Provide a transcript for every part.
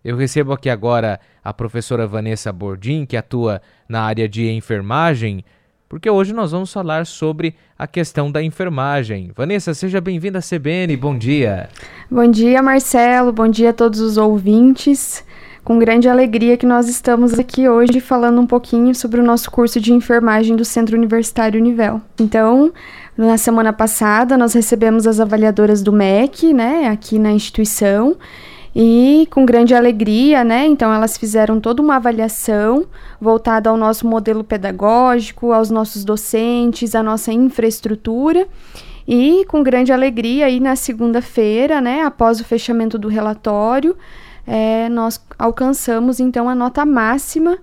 Eu recebo aqui agora a professora Vanessa Bordim, que atua na área de enfermagem, porque hoje nós vamos falar sobre a questão da enfermagem. Vanessa, seja bem-vinda à CBN, bom dia. Bom dia, Marcelo, bom dia a todos os ouvintes. Com grande alegria que nós estamos aqui hoje falando um pouquinho sobre o nosso curso de enfermagem do Centro Universitário Univel. Então, na semana passada, nós recebemos as avaliadoras do MEC, aqui na instituição, e com grande alegria, então elas fizeram toda uma avaliação voltada ao nosso modelo pedagógico, aos nossos docentes, à nossa infraestrutura. E com grande alegria, aí na segunda-feira, após o fechamento do relatório, nós alcançamos então a nota máxima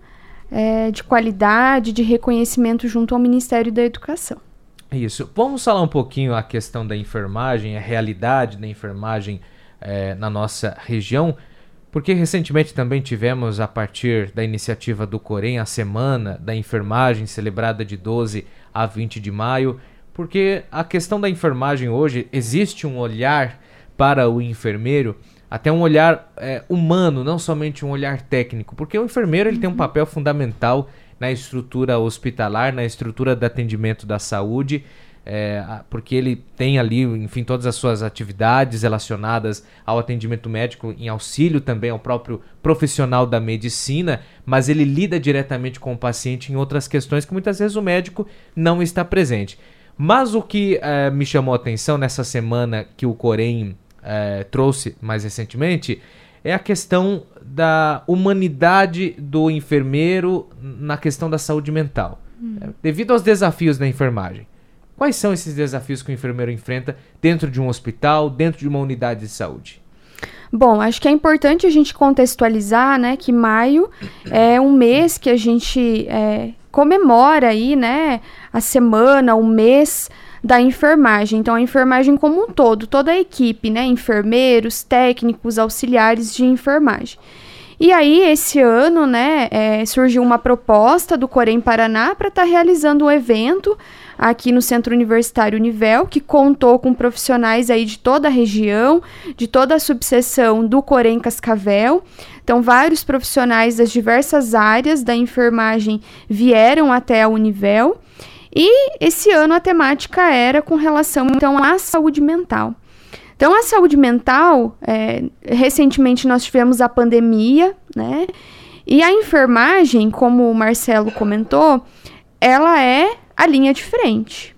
de qualidade, de reconhecimento junto ao Ministério da Educação. Isso. Vamos falar um pouquinho a questão da enfermagem, a realidade da enfermagem na nossa região, porque recentemente também tivemos, a partir da iniciativa do Corém, a Semana da Enfermagem, celebrada de 12 a 20 de maio, porque a questão da enfermagem hoje, existe um olhar para o enfermeiro, até um olhar humano, não somente um olhar técnico, porque o enfermeiro ele tem um papel fundamental na estrutura hospitalar, na estrutura do atendimento da saúde, porque ele tem ali, enfim, todas as suas atividades relacionadas ao atendimento médico, em auxílio também ao próprio profissional da medicina, mas ele lida diretamente com o paciente em outras questões que muitas vezes o médico não está presente. Mas o que me chamou a atenção nessa semana que o Corém trouxe mais recentemente é a questão da humanidade do enfermeiro na questão da saúde mental. Devido aos desafios da enfermagem, quais são esses desafios que o enfermeiro enfrenta dentro de um hospital, dentro de uma unidade de saúde? Bom, acho que é importante a gente contextualizar, que maio é um mês que a gente comemora aí, a semana, o mês da enfermagem. Então, a enfermagem como um todo, toda a equipe, enfermeiros, técnicos, auxiliares de enfermagem. E aí, esse ano, surgiu uma proposta do Corém Paraná para estar realizando um evento aqui no Centro Universitário Univel, que contou com profissionais aí de toda a região, de toda a subseção do Corém Cascavel. Então, vários profissionais das diversas áreas da enfermagem vieram até a Univel. E esse ano a temática era com relação, então, à saúde mental. Então, a saúde mental, recentemente nós tivemos a pandemia, e a enfermagem, como o Marcelo comentou, ela é a linha de frente,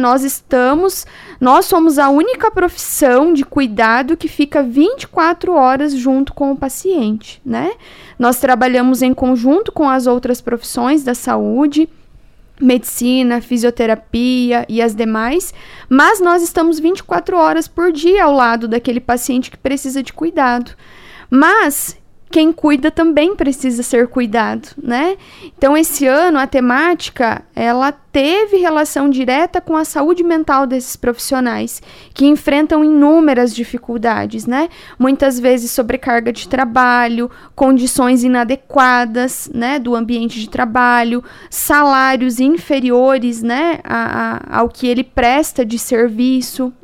Nós somos a única profissão de cuidado que fica 24 horas junto com o paciente, Nós trabalhamos em conjunto com as outras profissões da saúde, medicina, fisioterapia e as demais, mas nós estamos 24 horas por dia ao lado daquele paciente que precisa de cuidado. Mas quem cuida também precisa ser cuidado, Então, esse ano, a temática, ela teve relação direta com a saúde mental desses profissionais, que enfrentam inúmeras dificuldades, Muitas vezes sobrecarga de trabalho, condições inadequadas, do ambiente de trabalho, salários inferiores, ao que ele presta de serviço,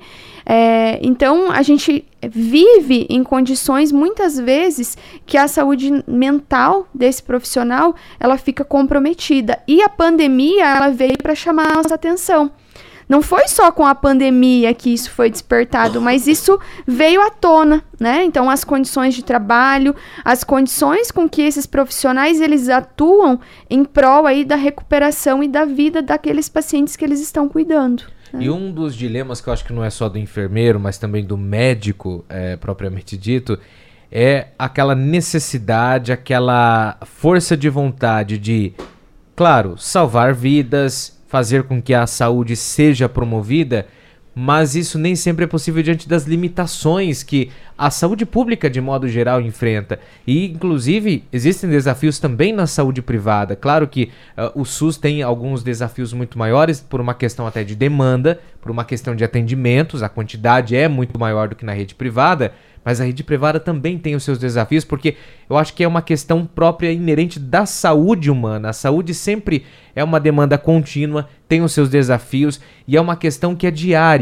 Então, a gente vive em condições, muitas vezes, que a saúde mental desse profissional, ela fica comprometida. E a pandemia, ela veio para chamar a nossa atenção. Não foi só com a pandemia que isso foi despertado, mas isso veio à tona, Então, as condições de trabalho, as condições com que esses profissionais, eles atuam em prol aí da recuperação e da vida daqueles pacientes que eles estão cuidando. E um dos dilemas que eu acho que não é só do enfermeiro, mas também do médico, propriamente dito, é aquela necessidade, aquela força de vontade de, claro, salvar vidas, fazer com que a saúde seja promovida, mas isso nem sempre é possível diante das limitações que a saúde pública, de modo geral, enfrenta. E, inclusive, existem desafios também na saúde privada. Claro que o SUS tem alguns desafios muito maiores, por uma questão até de demanda, por uma questão de atendimentos, a quantidade é muito maior do que na rede privada, mas a rede privada também tem os seus desafios, porque eu acho que é uma questão própria, inerente da saúde humana. A saúde sempre é uma demanda contínua, tem os seus desafios, e é uma questão que é diária.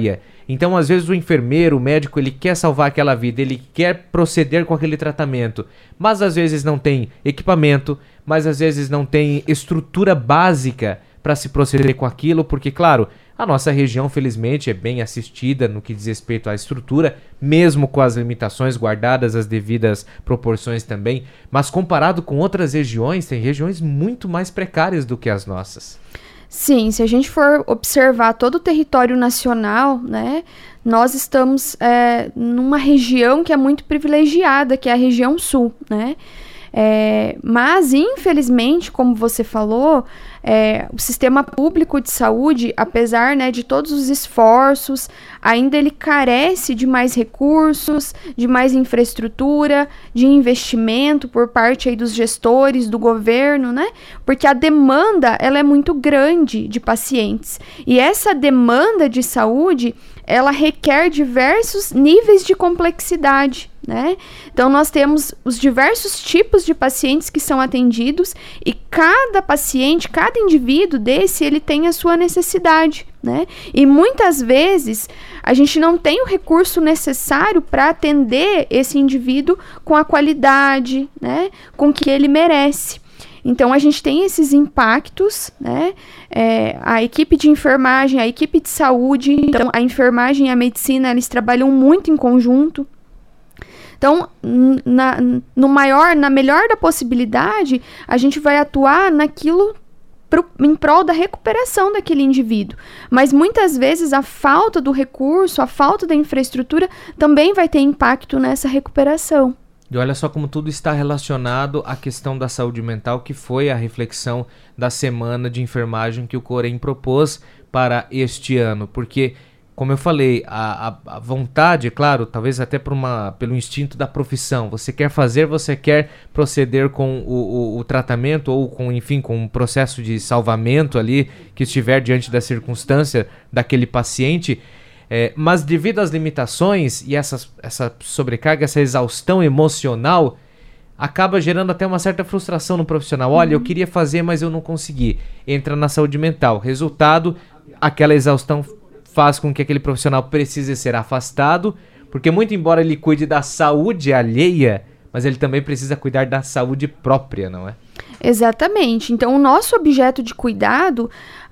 Então, às vezes, o enfermeiro, o médico, ele quer salvar aquela vida, ele quer proceder com aquele tratamento, mas às vezes não tem equipamento, mas às vezes não tem estrutura básica para se proceder com aquilo, porque, claro, a nossa região, felizmente, é bem assistida no que diz respeito à estrutura, mesmo com as limitações guardadas as devidas proporções também, mas comparado com outras regiões, tem regiões muito mais precárias do que as nossas. Sim, se a gente for observar todo o território nacional, né, nós estamos numa região que é muito privilegiada, que é a região sul, né? Mas, infelizmente, como você falou, o sistema público de saúde, apesar, né, de todos os esforços, ainda ele carece de mais recursos, de mais infraestrutura, de investimento por parte aí dos gestores, do governo, né? Porque a demanda, ela é muito grande de pacientes. E essa demanda de saúde, ela requer diversos níveis de complexidade, né? Então, nós temos os diversos tipos de pacientes que são atendidos e cada paciente, cada indivíduo desse, ele tem a sua necessidade, né? E muitas vezes a gente não tem o recurso necessário para atender esse indivíduo com a qualidade, né, com que ele merece. Então, a gente tem esses impactos, né? A equipe de enfermagem, a equipe de saúde, então, a enfermagem e a medicina, eles trabalham muito em conjunto. Então, na melhor da possibilidade, a gente vai atuar naquilo em prol da recuperação daquele indivíduo. Mas muitas vezes a falta do recurso, a falta da infraestrutura também vai ter impacto nessa recuperação. E olha só como tudo está relacionado à questão da saúde mental, que foi a reflexão da semana de enfermagem que o Corém propôs para este ano. Porque, como eu falei, a vontade, claro, talvez até pelo instinto da profissão. Você quer fazer, você quer proceder com o tratamento ou com um processo de salvamento ali que estiver diante da circunstância daquele paciente. Mas devido às limitações e essa sobrecarga, essa exaustão emocional, acaba gerando até uma certa frustração no profissional. Olha, eu queria fazer, mas eu não consegui. Entra na saúde mental. Resultado, aquela exaustão faz com que aquele profissional precise ser afastado, porque muito embora ele cuide da saúde alheia, mas ele também precisa cuidar da saúde própria, não é? Exatamente. Então, o nosso objeto de cuidado,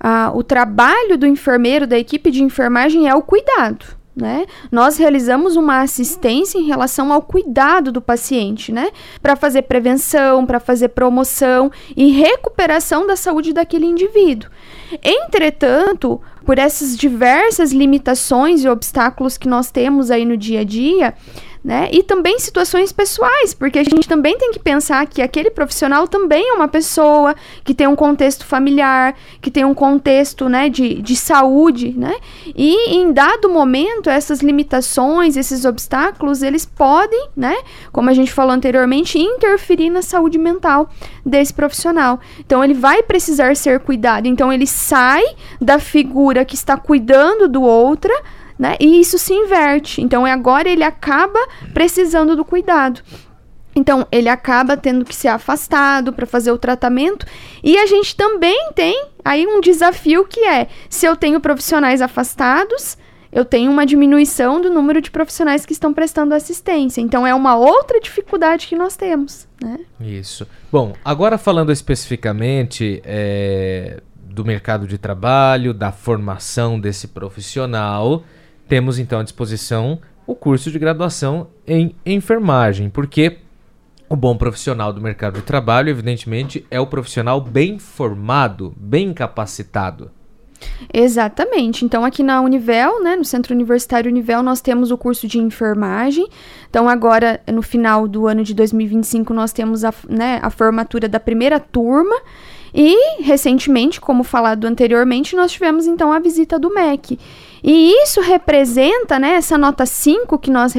o trabalho do enfermeiro, da equipe de enfermagem é o cuidado, né? Nós realizamos uma assistência em relação ao cuidado do paciente, né? Para fazer prevenção, para fazer promoção e recuperação da saúde daquele indivíduo. Entretanto, por essas diversas limitações e obstáculos que nós temos aí no dia a dia, né? E também situações pessoais, porque a gente também tem que pensar que aquele profissional também é uma pessoa que tem um contexto familiar, que tem um contexto, né, de saúde, né? E em dado momento, essas limitações, esses obstáculos, eles podem, né, como a gente falou anteriormente, interferir na saúde mental desse profissional. Então, ele vai precisar ser cuidado. Então, ele sai da figura que está cuidando do outra, né? E isso se inverte. Então, agora ele acaba precisando do cuidado. Então, ele acaba tendo que ser afastado para fazer o tratamento. E a gente também tem aí um desafio que se eu tenho profissionais afastados, eu tenho uma diminuição do número de profissionais que estão prestando assistência. Então, é uma outra dificuldade que nós temos, né? Isso. Bom, agora falando especificamente do mercado de trabalho, da formação desse profissional, temos então à disposição o curso de graduação em enfermagem, porque o bom profissional do mercado de trabalho, evidentemente, é o profissional bem formado, bem capacitado. Exatamente. Então, aqui na Univel, né, no Centro Universitário Univel, nós temos o curso de enfermagem. Então, agora, no final do ano de 2025, nós temos a formatura da primeira turma. E, recentemente, como falado anteriormente, nós tivemos, então, a visita do MEC. E isso representa, né, essa nota 5 que nós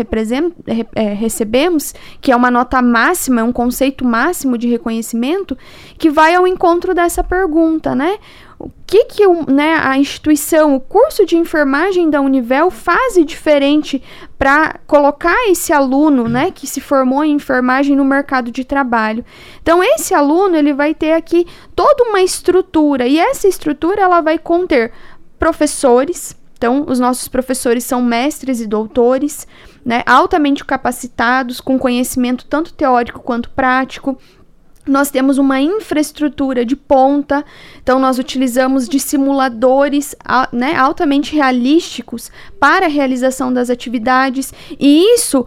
recebemos, que é uma nota máxima, é um conceito máximo de reconhecimento, que vai ao encontro dessa pergunta, né? O que a instituição, o curso de enfermagem da Univel faz de diferente para colocar esse aluno, né, que se formou em enfermagem no mercado de trabalho? Então, esse aluno, ele vai ter aqui toda uma estrutura, e essa estrutura, ela vai conter professores, Então, os nossos professores são mestres e doutores, né, altamente capacitados, com conhecimento tanto teórico quanto prático. Nós temos uma infraestrutura de ponta, então nós utilizamos de simuladores, né, altamente realísticos para a realização das atividades, e isso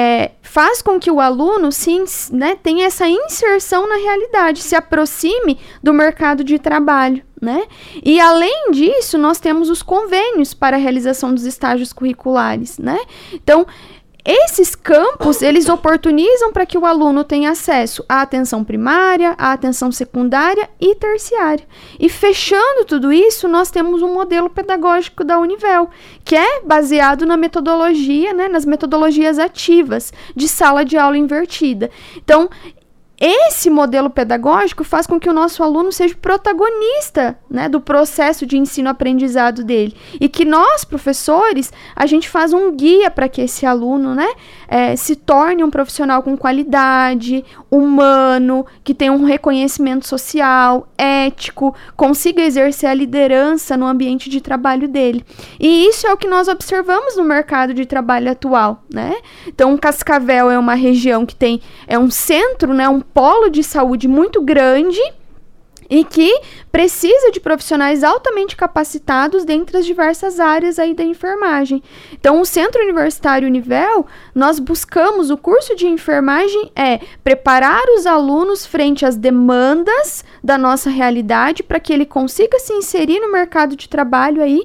faz com que o aluno né, tenha essa inserção na realidade, se aproxime do mercado de trabalho, né? E além disso, nós temos os convênios para a realização dos estágios curriculares, né? Então, esses campos, eles oportunizam para que o aluno tenha acesso à atenção primária, à atenção secundária e terciária. E fechando tudo isso, nós temos um modelo pedagógico da Univel, que é baseado na metodologia, né, nas metodologias ativas de sala de aula invertida. Então, esse modelo pedagógico faz com que o nosso aluno seja protagonista, né, do processo de ensino-aprendizado dele. E que nós, professores, a gente faz um guia para que esse aluno, né, se torne um profissional com qualidade, humano, que tenha um reconhecimento social, ético, consiga exercer a liderança no ambiente de trabalho dele. E isso é o que nós observamos no mercado de trabalho atual, né? Então, Cascavel é uma região que é um centro, né, um polo de saúde muito grande e que precisa de profissionais altamente capacitados dentre as diversas áreas aí da enfermagem. Então, o Centro Universitário Univel, nós buscamos, o curso de enfermagem preparar os alunos frente às demandas da nossa realidade para que ele consiga se inserir no mercado de trabalho aí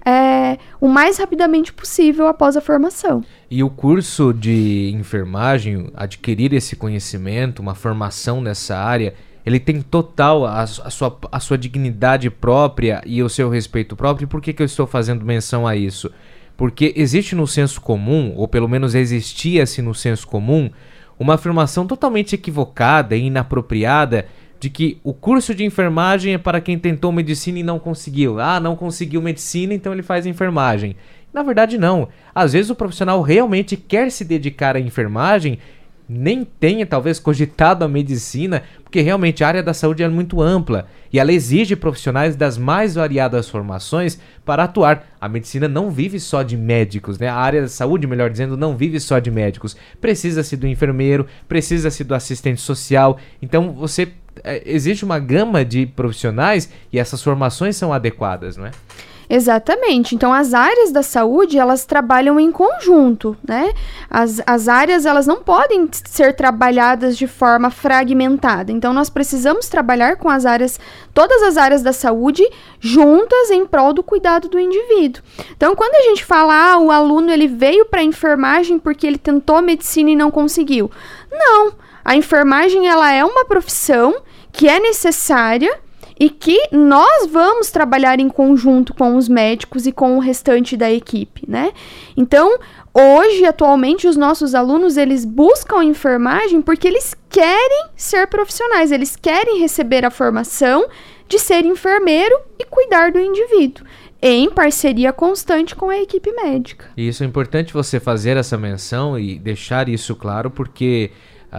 o mais rapidamente possível após a formação. E o curso de enfermagem, adquirir esse conhecimento, uma formação nessa área, ele tem total a sua dignidade própria e o seu respeito próprio. E por que eu estou fazendo menção a isso? Porque existe no senso comum, ou pelo menos existia-se no senso comum, uma afirmação totalmente equivocada e inapropriada de que o curso de enfermagem é para quem tentou medicina e não conseguiu. Não conseguiu medicina, então ele faz enfermagem. Na verdade, não. Às vezes o profissional realmente quer se dedicar à enfermagem, nem tenha talvez cogitado a medicina, porque realmente a área da saúde é muito ampla e ela exige profissionais das mais variadas formações para atuar. A medicina não vive só de médicos, né? A área da saúde, melhor dizendo, não vive só de médicos. Precisa-se do enfermeiro, precisa-se do assistente social. Então existe uma gama de profissionais e essas formações são adequadas, não é? Exatamente. Então, as áreas da saúde, elas trabalham em conjunto, né? As áreas, elas não podem ser trabalhadas de forma fragmentada. Então, nós precisamos trabalhar com todas as áreas da saúde juntas em prol do cuidado do indivíduo. Então, quando a gente fala, o aluno ele veio para a enfermagem porque ele tentou medicina e não conseguiu. Não. A enfermagem, ela é uma profissão que é necessária e que nós vamos trabalhar em conjunto com os médicos e com o restante da equipe, né? Então, hoje, atualmente, os nossos alunos, eles buscam a enfermagem porque eles querem ser profissionais, eles querem receber a formação de ser enfermeiro e cuidar do indivíduo, em parceria constante com a equipe médica. E isso é importante você fazer essa menção e deixar isso claro, porque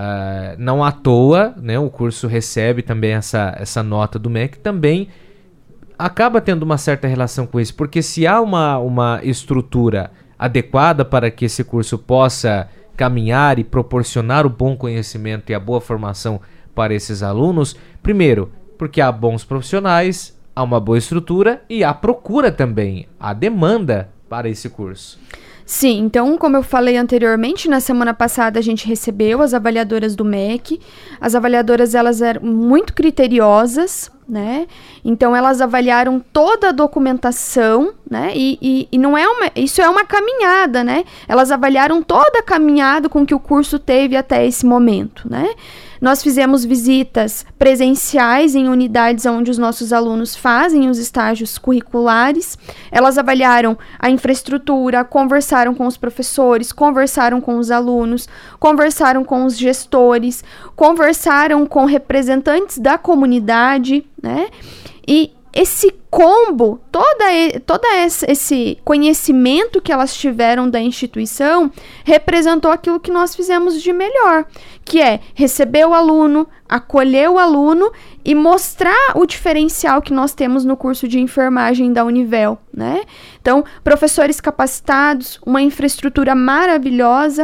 não à toa, né, o curso recebe também essa nota do MEC, também acaba tendo uma certa relação com isso, porque se há uma estrutura adequada para que esse curso possa caminhar e proporcionar o bom conhecimento e a boa formação para esses alunos, primeiro, porque há bons profissionais, há uma boa estrutura e há procura também, há demanda para esse curso. Sim, então, como eu falei anteriormente, na semana passada a gente recebeu as avaliadoras do MEC. As avaliadoras, elas eram muito criteriosas, né? Então, elas avaliaram toda a documentação, né? E não isso é uma caminhada, né? Elas avaliaram toda a caminhada com que o curso teve até esse momento, né? Nós fizemos visitas presenciais em unidades onde os nossos alunos fazem os estágios curriculares. Elas avaliaram a infraestrutura, conversaram com os professores, conversaram com os alunos, conversaram com os gestores, conversaram com representantes da comunidade, né? E esse combo, todo esse conhecimento que elas tiveram da instituição representou aquilo que nós fizemos de melhor, que é receber o aluno, acolher o aluno e mostrar o diferencial que nós temos no curso de enfermagem da Univel, né? Então, professores capacitados, uma infraestrutura maravilhosa,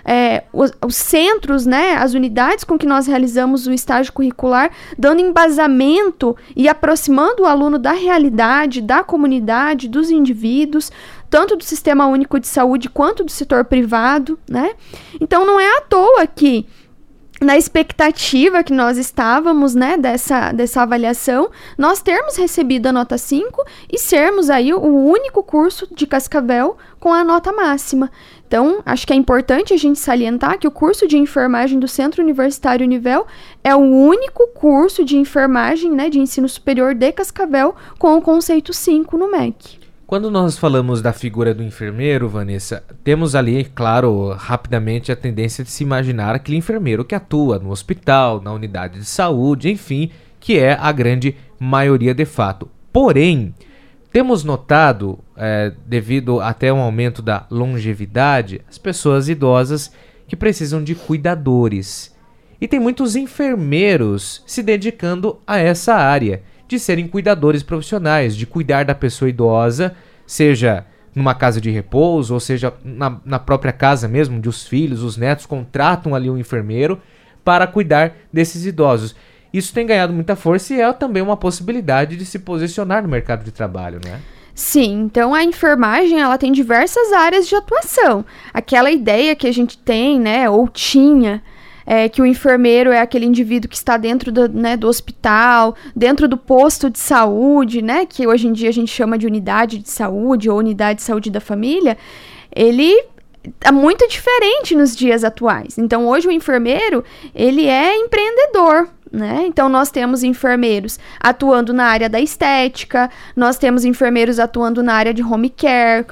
os centros, né, as unidades com que nós realizamos o estágio curricular, dando embasamento e aproximando o aluno da realidade, da comunidade, dos indivíduos, tanto do Sistema Único de Saúde quanto do setor privado, né? Então, não é à toa que, na expectativa que nós estávamos, né, dessa avaliação, nós termos recebido a nota 5 e sermos aí o único curso de Cascavel com a nota máxima. Então, acho que é importante a gente salientar que o curso de enfermagem do Centro Universitário Univel é o único curso de enfermagem, né, de ensino superior de Cascavel com o conceito 5 no MEC. Quando nós falamos da figura do enfermeiro, Vanessa, temos ali, claro, rapidamente a tendência de se imaginar aquele enfermeiro que atua no hospital, na unidade de saúde, enfim, que é a grande maioria de fato. Porém, temos notado, devido até um aumento da longevidade, as pessoas idosas que precisam de cuidadores. E tem muitos enfermeiros se dedicando a essa área, de serem cuidadores profissionais, de cuidar da pessoa idosa, seja numa casa de repouso, ou seja na própria casa mesmo, de os filhos, os netos, contratam ali um enfermeiro para cuidar desses idosos. Isso tem ganhado muita força e é também uma possibilidade de se posicionar no mercado de trabalho, né? Sim, então a enfermagem, ela tem diversas áreas de atuação. Aquela ideia que a gente tem, né, ou tinha, que o enfermeiro é aquele indivíduo que está dentro do hospital, dentro do posto de saúde, né, que hoje em dia a gente chama de unidade de saúde ou unidade de saúde da família, ele é muito diferente nos dias atuais. Então, hoje o enfermeiro, ele é empreendedor, né? Então, nós temos enfermeiros atuando na área da estética, nós temos enfermeiros atuando na área de home care,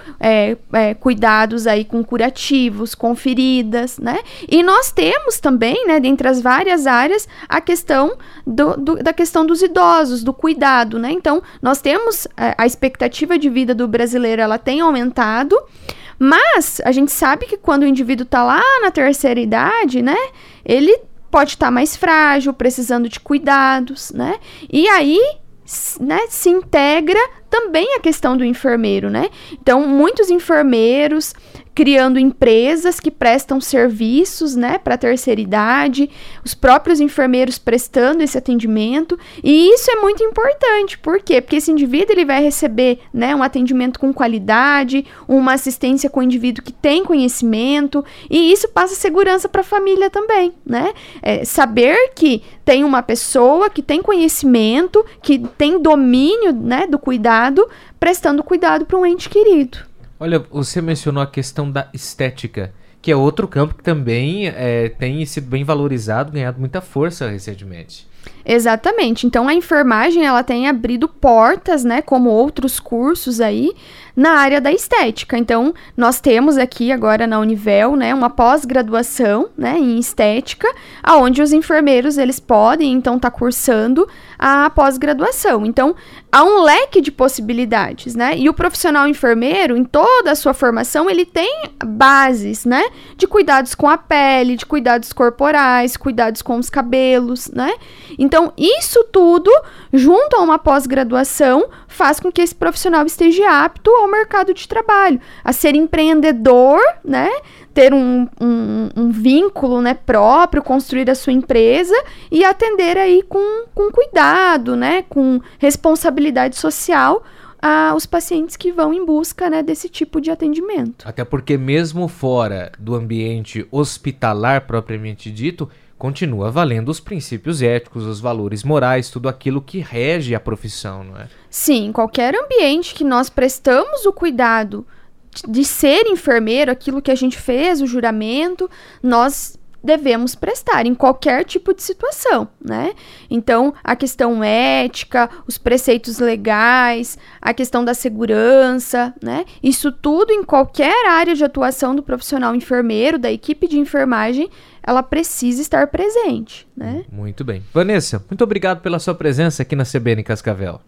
cuidados aí com curativos, com feridas, né? E nós temos também, né, dentre as várias áreas, a questão da questão dos idosos, do cuidado, né? Então, nós temos a expectativa de vida do brasileiro, ela tem aumentado, mas a gente sabe que quando o indivíduo está lá na terceira idade, né, ele pode estar mais frágil, precisando de cuidados, né? E aí, né, se integra também a questão do enfermeiro, né? Então, muitos enfermeiros criando empresas que prestam serviços, né, para a terceira idade, os próprios enfermeiros prestando esse atendimento, e isso é muito importante. Por quê? Porque esse indivíduo, ele vai receber, né, um atendimento com qualidade, uma assistência com o indivíduo que tem conhecimento, e isso passa segurança para a família também, né? Saber que tem uma pessoa que tem conhecimento, que tem domínio, né, do cuidado, prestando cuidado para um ente querido. Olha, você mencionou a questão da estética, que é outro campo que também tem sido bem valorizado, ganhado muita força recentemente. Exatamente. Então, a enfermagem, ela tem abrido portas, né, como outros cursos aí, na área da estética. Então, nós temos aqui agora na Univel, né, uma pós-graduação, né, em estética, onde os enfermeiros, eles podem, então, estar cursando a pós-graduação. Então, há um leque de possibilidades, né, e o profissional enfermeiro, em toda a sua formação, ele tem bases, né, de cuidados com a pele, de cuidados corporais, cuidados com os cabelos, né. Então, isso tudo, junto a uma pós-graduação, faz com que esse profissional esteja apto ao mercado de trabalho, a ser empreendedor, né, ter um vínculo, né, próprio, construir a sua empresa e atender aí com cuidado, né, com responsabilidade social os pacientes que vão em busca, né, desse tipo de atendimento. Até porque mesmo fora do ambiente hospitalar propriamente dito, continua valendo os princípios éticos, os valores morais, tudo aquilo que rege a profissão, não é? Sim, qualquer ambiente que nós prestamos o cuidado de ser enfermeiro, aquilo que a gente fez, o juramento, nós devemos prestar em qualquer tipo de situação, né? Então, a questão ética, os preceitos legais, a questão da segurança, né? Isso tudo em qualquer área de atuação do profissional enfermeiro, da equipe de enfermagem, ela precisa estar presente, né? Muito bem. Vanessa, muito obrigado pela sua presença aqui na CBN Cascavel.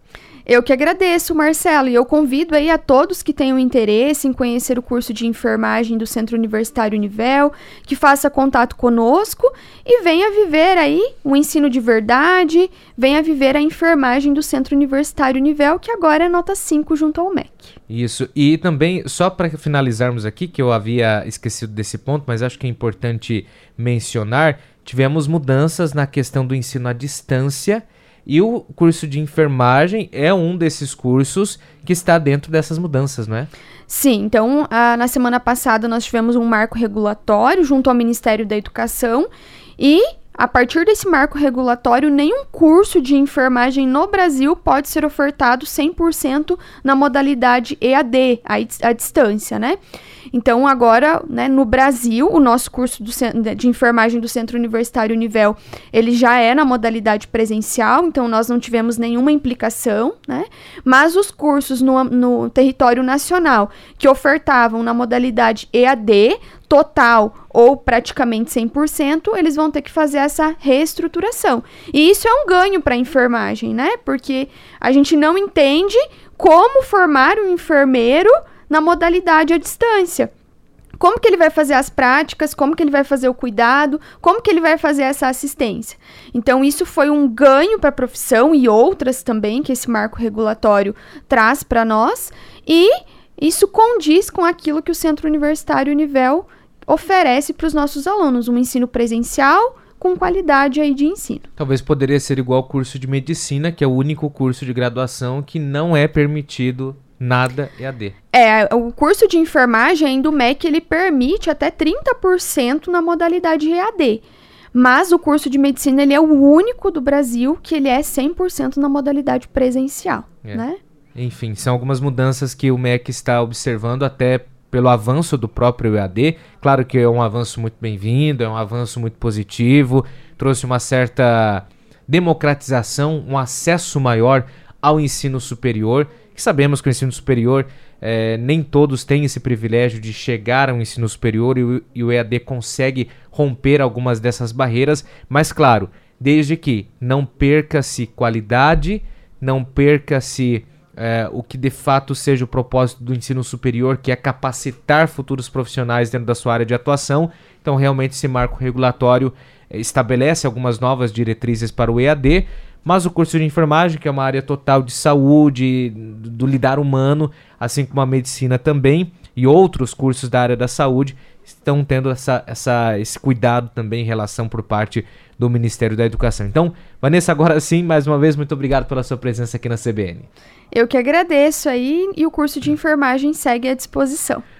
Eu que agradeço, Marcelo, e eu convido aí a todos que tenham interesse em conhecer o curso de enfermagem do Centro Universitário Univel, que faça contato conosco e venha viver aí o ensino de verdade, venha viver a enfermagem do Centro Universitário Univel, que agora é nota 5 junto ao MEC. Isso, e também, só para finalizarmos aqui, que eu havia esquecido desse ponto, mas acho que é importante mencionar, tivemos mudanças na questão do ensino à distância. E o curso de enfermagem é um desses cursos que está dentro dessas mudanças, não é? Sim, então na semana passada nós tivemos um marco regulatório junto ao Ministério da Educação e a partir desse marco regulatório, nenhum curso de enfermagem no Brasil pode ser ofertado 100% na modalidade EAD, à distância, né? Então, agora, né, no Brasil, o nosso curso de enfermagem do Centro Universitário Univel, ele já é na modalidade presencial, então nós não tivemos nenhuma implicação, né? Mas os cursos no território nacional que ofertavam na modalidade EAD, total ou praticamente 100%, eles vão ter que fazer essa reestruturação. E isso é um ganho para a enfermagem, né? Porque a gente não entende como formar um enfermeiro na modalidade à distância. Como que ele vai fazer as práticas, como que ele vai fazer o cuidado, como que ele vai fazer essa assistência. Então, isso foi um ganho para a profissão e outras também que esse marco regulatório traz para nós, e isso condiz com aquilo que o Centro Universitário Univel oferece para os nossos alunos, um ensino presencial com qualidade aí de ensino. Talvez poderia ser igual ao curso de medicina, que é o único curso de graduação que não é permitido nada EAD. O curso de enfermagem ainda o MEC, ele permite até 30% na modalidade EAD. Mas o curso de medicina, ele é o único do Brasil que ele é 100% na modalidade presencial, né? Enfim, são algumas mudanças que o MEC está observando até pelo avanço do próprio EAD. Claro que é um avanço muito bem-vindo, é um avanço muito positivo, trouxe uma certa democratização, um acesso maior ao ensino superior, que sabemos que o ensino superior, nem todos têm esse privilégio de chegar ao ensino superior e o EAD consegue romper algumas dessas barreiras, mas claro, desde que não perca-se qualidade, não perca-se o que de fato seja o propósito do ensino superior, que é capacitar futuros profissionais dentro da sua área de atuação. Então realmente esse marco regulatório estabelece algumas novas diretrizes para o EAD, mas o curso de enfermagem, que é uma área total de saúde, do lidar humano, assim como a medicina também, e outros cursos da área da saúde, estão tendo esse cuidado também em relação por parte do Ministério da Educação. Então, Vanessa, agora sim, mais uma vez, muito obrigado pela sua presença aqui na CBN. Eu que agradeço aí, e o curso de enfermagem segue à disposição.